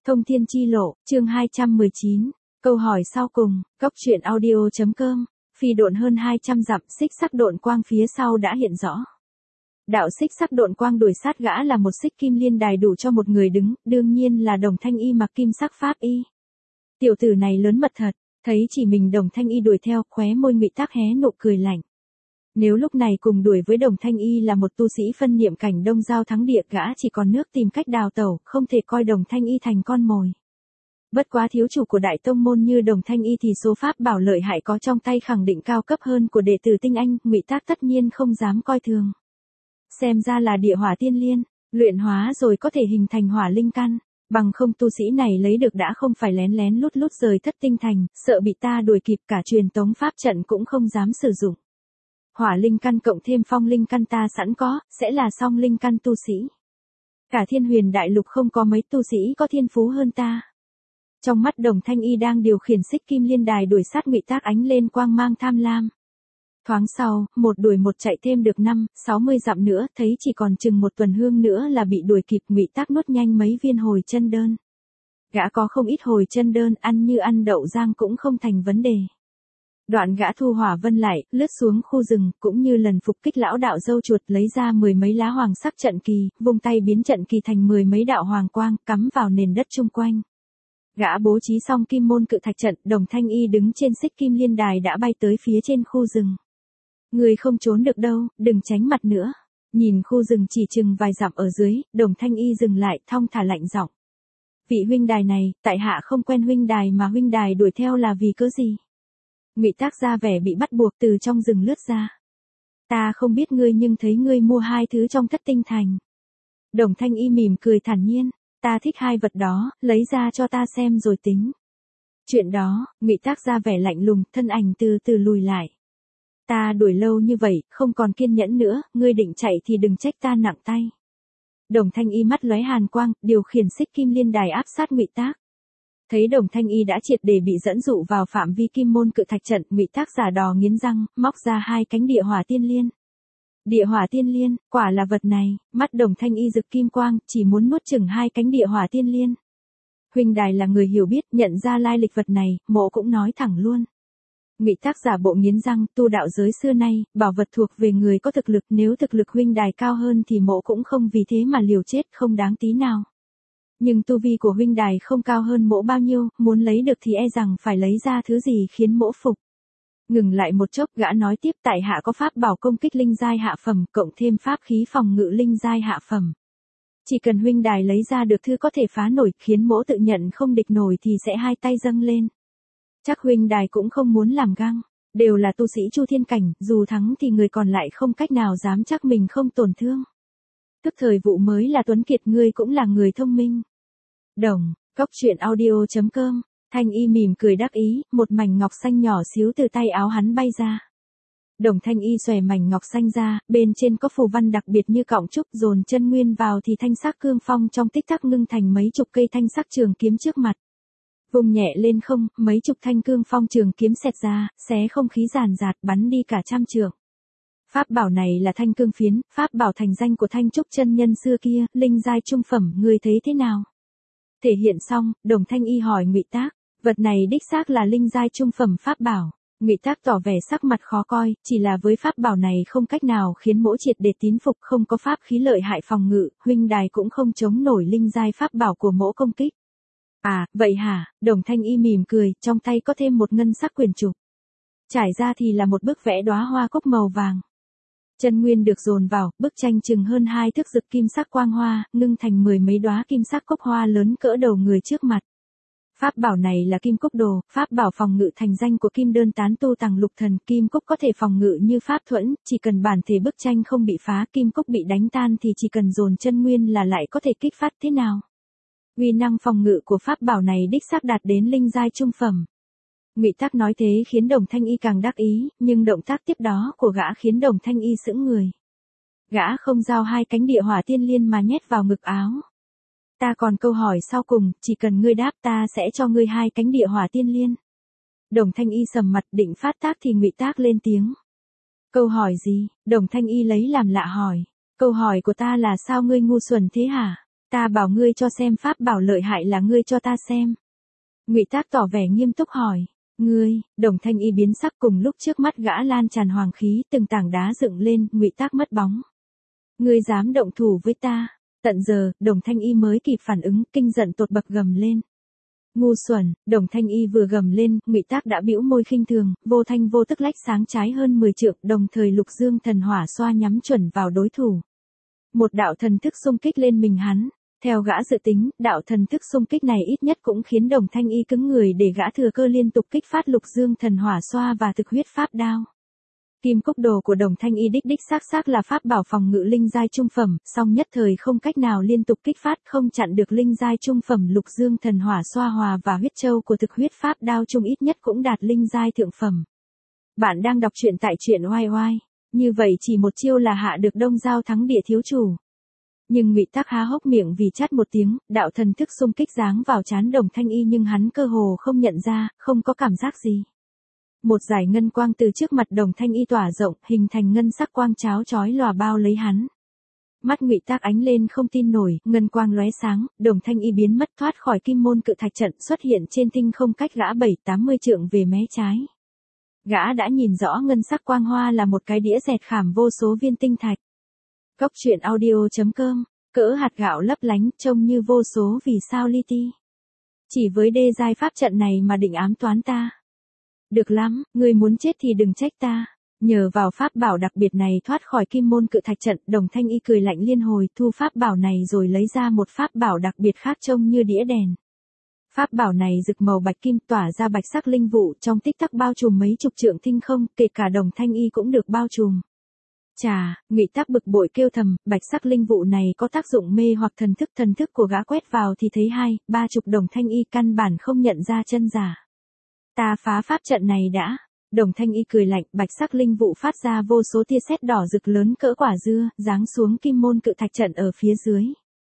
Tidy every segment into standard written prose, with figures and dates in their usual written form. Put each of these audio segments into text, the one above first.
Thông thiên chi lộ, chương 219, câu hỏi sau cùng, góc truyện audio.com, phi độn hơn 200 dặm, xích sắc độn quang phía sau đã hiện rõ. Đạo xích sắc độn quang đuổi sát gã là một xích kim liên đài đủ cho một người đứng, đương nhiên là Đồng Thanh Y mặc kim sắc pháp y. Tiểu tử này lớn mật thật, thấy chỉ mình Đồng Thanh Y đuổi theo, khóe môi Ngụy Tác hé nụ cười lạnh. Nếu lúc này cùng đuổi với Đồng Thanh Y là một tu sĩ phân niệm cảnh đông giao thắng địa, gã chỉ còn nước tìm cách đào tẩu, không thể coi Đồng Thanh Y thành con mồi. Bất quá thiếu chủ của đại tông môn như Đồng Thanh Y thì số pháp bảo lợi hại có trong tay khẳng định cao cấp hơn của đệ tử tinh anh, Ngụy Tác tất nhiên không dám coi thường. Xem ra là địa hỏa tiên liên, luyện hóa rồi có thể hình thành hỏa linh căn, bằng không tu sĩ này lấy được đã không phải lén lén lút lút rời Thất Tinh Thành, sợ bị ta đuổi kịp, cả truyền tống pháp trận cũng không dám sử dụng. Hỏa linh căn cộng thêm phong linh căn ta sẵn có, sẽ là song linh căn tu sĩ. Cả Thiên Huyền đại lục không có mấy tu sĩ có thiên phú hơn ta. Trong mắt Đồng Thanh Y đang điều khiển xích kim liên đài đuổi sát Ngụy Tác ánh lên quang mang tham lam. Thoáng sau, một đuổi một chạy thêm được 60 dặm nữa, thấy chỉ còn chừng một tuần hương nữa là bị đuổi kịp. Ngụy Tác nuốt nhanh mấy viên hồi chân đơn. Gã có không ít hồi chân đơn, ăn như ăn đậu rang cũng không thành vấn đề. Đoạn gã thu hỏa vân lại, lướt xuống khu rừng, cũng như lần phục kích lão đạo dâu chuột, lấy ra 10 mấy lá hoàng sắc trận kỳ, vung tay biến trận kỳ thành 10 mấy đạo hoàng quang, cắm vào nền đất chung quanh. Gã bố trí xong kim môn cự thạch trận, Đồng Thanh Y đứng trên xích kim liên đài đã bay tới phía trên khu rừng. Người không trốn được đâu, đừng tránh mặt nữa. Nhìn khu rừng chỉ chừng vài dặm ở dưới, Đồng Thanh Y dừng lại, thong thả lạnh giọng. Vị huynh đài này, tại hạ không quen huynh đài mà huynh đài đuổi theo là vì cớ gì? Ngụy Tác ra vẻ bị bắt buộc từ trong rừng lướt ra. Ta không biết ngươi nhưng thấy ngươi mua hai thứ trong Thất Tinh Thành. Đồng Thanh Y mỉm cười thản nhiên, ta thích hai vật đó, lấy ra cho ta xem rồi tính. Chuyện đó, Ngụy Tác ra vẻ lạnh lùng, thân ảnh từ từ lùi lại. Ta đuổi lâu như vậy, không còn kiên nhẫn nữa, ngươi định chạy thì đừng trách ta nặng tay. Đồng Thanh Y mắt lóe hàn quang, điều khiển xích kim liên đài áp sát Ngụy Tác. Thấy Đồng Thanh Y đã triệt để bị dẫn dụ vào phạm vi kim môn cự thạch trận, Ngụy Tác giả đò nghiến răng, móc ra hai cánh địa hỏa tiên liên. Địa hỏa tiên liên, quả là vật này, mắt Đồng Thanh Y rực kim quang, chỉ muốn nuốt chửng hai cánh địa hỏa tiên liên. Huynh đài là người hiểu biết, nhận ra lai lịch vật này, mộ cũng nói thẳng luôn. Ngụy Tác giả bộ nghiến răng, tu đạo giới xưa nay, bảo vật thuộc về người có thực lực, nếu thực lực huynh đài cao hơn thì mộ cũng không vì thế mà liều chết, không đáng tí nào. Nhưng tu vi của huynh đài không cao hơn mỗ bao nhiêu, muốn lấy được thì e rằng phải lấy ra thứ gì khiến mỗ phục. Ngừng lại một chốc, gã nói tiếp, tại hạ có pháp bảo công kích linh giai hạ phẩm, cộng thêm pháp khí phòng ngự linh giai hạ phẩm. Chỉ cần huynh đài lấy ra được thứ có thể phá nổi, khiến mỗ tự nhận không địch nổi thì sẽ hai tay dâng lên. Chắc huynh đài cũng không muốn làm găng, đều là tu sĩ Chu Thiên cảnh, dù thắng thì người còn lại không cách nào dám chắc mình không tổn thương. Tức thời vụ mới là tuấn kiệt, ngươi cũng là người thông minh. Đồng, góc truyện audio.com, Thanh Y mỉm cười đắc ý, một mảnh ngọc xanh nhỏ xíu từ tay áo hắn bay ra. Đồng Thanh Y xòe mảnh ngọc xanh ra, bên trên có phù văn đặc biệt như cọng trúc, dồn chân nguyên vào thì thanh sắc cương phong trong tích tắc ngưng thành mấy chục cây thanh sắc trường kiếm trước mặt. Vùng nhẹ lên không, mấy chục thanh cương phong trường kiếm xẹt ra, xé không khí ràn rạt, bắn đi cả trăm trượng. Pháp bảo này là thanh cương phiến, pháp bảo thành danh của Thanh Trúc chân nhân xưa kia, linh giai trung phẩm, ngươi thấy thế nào? Thể hiện xong, Đồng Thanh Y hỏi Ngụy Tác, vật này đích xác là linh giai trung phẩm pháp bảo. Ngụy Tác tỏ vẻ sắc mặt khó coi, chỉ là với pháp bảo này không cách nào khiến mỗ triệt để tín phục, không có pháp khí lợi hại phòng ngự, huynh đài cũng không chống nổi linh giai pháp bảo của mỗ công kích. À, vậy hả? Đồng Thanh Y mỉm cười, trong tay có thêm một ngân sắc quyển trục. Trải ra thì là một bức vẽ đóa hoa cúc màu vàng. Chân nguyên được dồn vào, bức tranh chừng hơn 2 thước rực kim sắc quang hoa, ngưng thành 10 mấy đóa kim sắc cúc hoa lớn cỡ đầu người trước mặt. Pháp bảo này là Kim Cúc Đồ, pháp bảo phòng ngự thành danh của Kim Đơn tán tu Tằng Lục Thần. Kim Cúc có thể phòng ngự như pháp thuẫn, chỉ cần bản thể bức tranh không bị phá, Kim Cúc bị đánh tan thì chỉ cần dồn chân nguyên là lại có thể kích phát thế nào. Uy năng phòng ngự của pháp bảo này đích xác đạt đến linh giai trung phẩm. Ngụy Tác nói thế khiến Đồng Thanh Y càng đắc ý, nhưng động tác tiếp đó của gã khiến Đồng Thanh Y sững người. Gã không giao hai cánh địa hỏa tiên liên mà nhét vào ngực áo. Ta còn câu hỏi sau cùng, chỉ cần ngươi đáp ta sẽ cho ngươi hai cánh địa hỏa tiên liên. Đồng Thanh Y sầm mặt định phát tác thì Ngụy Tác lên tiếng. Câu hỏi gì? Đồng Thanh Y lấy làm lạ hỏi. Câu hỏi của ta là sao ngươi ngu xuẩn thế hả? Ta bảo ngươi cho xem pháp bảo lợi hại là ngươi cho ta xem. Ngụy Tác tỏ vẻ nghiêm túc hỏi. Ngươi, Đồng Thanh Y biến sắc cùng lúc trước mắt gã lan tràn hoàng khí, từng tảng đá dựng lên, Ngụy Tác mất bóng. Ngươi dám động thủ với ta? Tận giờ, Đồng Thanh Y mới kịp phản ứng, kinh giận tột bậc gầm lên. Ngu xuẩn, Đồng Thanh Y vừa gầm lên, Ngụy Tác đã bĩu môi khinh thường, vô thanh vô tức lách sáng trái hơn 10 trượng, đồng thời lục dương thần hỏa xoa nhắm chuẩn vào đối thủ. Một đạo thần thức xung kích lên mình hắn. Theo gã dự tính, đạo thần thức xung kích này ít nhất cũng khiến Đồng Thanh Y cứng người để gã thừa cơ liên tục kích phát lục dương thần hỏa xoa và thực huyết pháp đao. Kim cốc đồ của Đồng Thanh Y đích xác là pháp bảo phòng ngự linh giai trung phẩm, song nhất thời không cách nào liên tục kích phát, không chặn được linh giai trung phẩm lục dương thần hỏa xoa hòa và huyết châu của thực huyết pháp đao trung ít nhất cũng đạt linh giai thượng phẩm. Bạn đang đọc truyện tại truyện oai oai. Như vậy chỉ một chiêu là hạ được Đông Giao thắng địa thiếu chủ. Nhưng Ngụy Tác há hốc miệng vì chát một tiếng, đạo thần thức xung kích giáng vào trán Đồng Thanh Y nhưng hắn cơ hồ không nhận ra, không có cảm giác gì. Một dải ngân quang từ trước mặt Đồng Thanh Y tỏa rộng, hình thành ngân sắc quang cháo chói lòa bao lấy hắn. Mắt Ngụy Tác ánh lên không tin nổi, ngân quang lóe sáng, Đồng Thanh Y biến mất thoát khỏi kim môn cự thạch trận, xuất hiện trên tinh không cách gã 7-80 trượng về mé trái. Gã đã nhìn rõ ngân sắc quang hoa là một cái đĩa dẹt khảm vô số viên tinh thạch. Cốc truyện audio.com, cỡ hạt gạo lấp lánh, trông như vô số vì sao li ti. Chỉ với đê giai pháp trận này mà định ám toán ta. Được lắm, ngươi muốn chết thì đừng trách ta. Nhờ vào pháp bảo đặc biệt này thoát khỏi kim môn cự thạch trận, Đồng Thanh Y cười lạnh liên hồi, thu pháp bảo này rồi lấy ra một pháp bảo đặc biệt khác trông như đĩa đèn. Pháp bảo này rực màu bạch kim tỏa ra bạch sắc linh vụ, trong tích tắc bao trùm mấy chục trượng tinh không, kể cả Đồng Thanh Y cũng được bao trùm. Chà, Ngụy Tác bực bội kêu thầm, bạch sắc linh vụ này có tác dụng mê hoặc thần thức của gã quét vào thì thấy 2-30 Đồng Thanh Y căn bản không nhận ra chân giả. Ta phá pháp trận này đã. Đồng Thanh Y cười lạnh, bạch sắc linh vụ phát ra vô số tia sét đỏ rực lớn cỡ quả dưa, giáng xuống kim môn cự thạch trận ở phía dưới.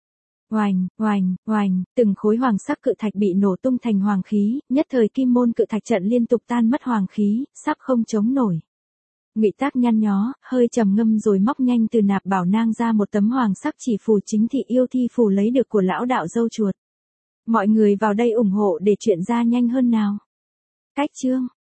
Oành, oành, oành, từng khối hoàng sắc cự thạch bị nổ tung thành hoàng khí, nhất thời kim môn cự thạch trận liên tục tan mất hoàng khí, sắp không chống nổi. Ngụy Tác nhăn nhó, hơi trầm ngâm rồi móc nhanh từ nạp bảo nang ra một tấm hoàng sắc chỉ phù chính thị yêu thi phù lấy được của lão đạo dâu chuột. Mọi người vào đây ủng hộ để chuyện ra nhanh hơn nào. Cách chương